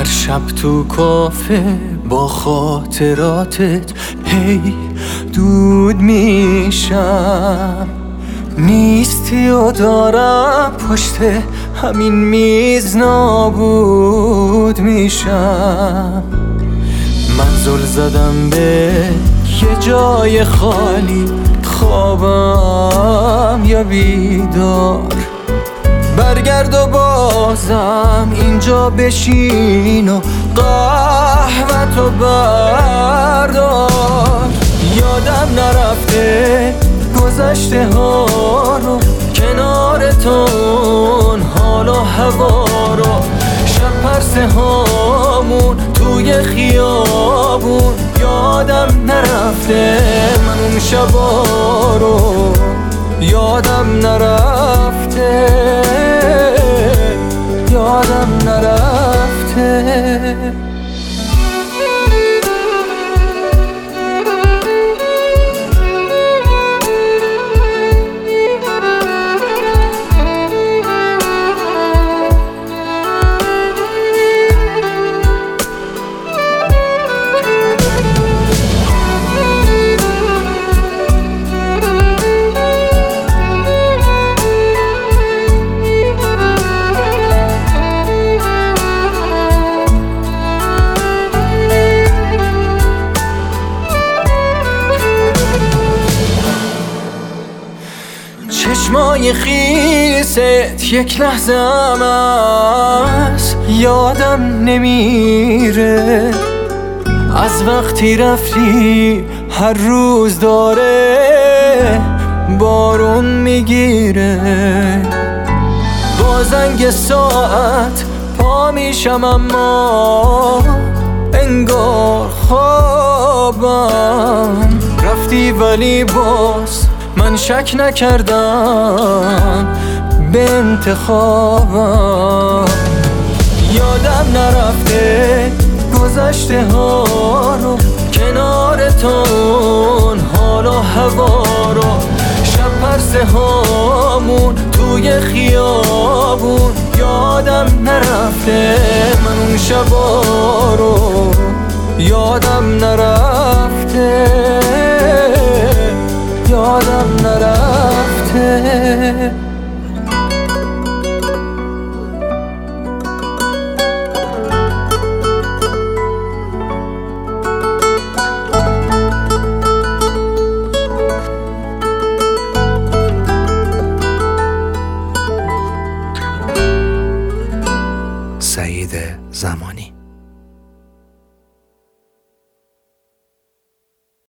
هر شب تو کافه با خاطراتت هی دود میشم. نیستی و دارم پشت همین میز نابود میشم. من زل زدم به یه جای خالی، خوابم یا بیدار. برگرد و بازم اینجا بشین و قهوه‌تو بردار. یادم نرفته گذشته ها رو، کنار تون حال و هوا رو، شب پرسه هامون توی خیابون. یادم نرفته من اون شبا رو، یادم نرفته، یادم نرفته. چشمای خیست یک لحظه هم از یادم نمیره. از وقتی رفتی هر روز داره بارون میگیره. با زنگ ساعت پا میشم اما انگار خوابم. رفتی ولی باز من شک نکردم به انتخابم. یادم نرفته گذشته ها رو، کنار تون حال و هوا رو، شب پرسه هامون توی خیابون. یادم نرفته من اون شبا رو، یادم نرفته، یادم نرفته. سعید زمانی.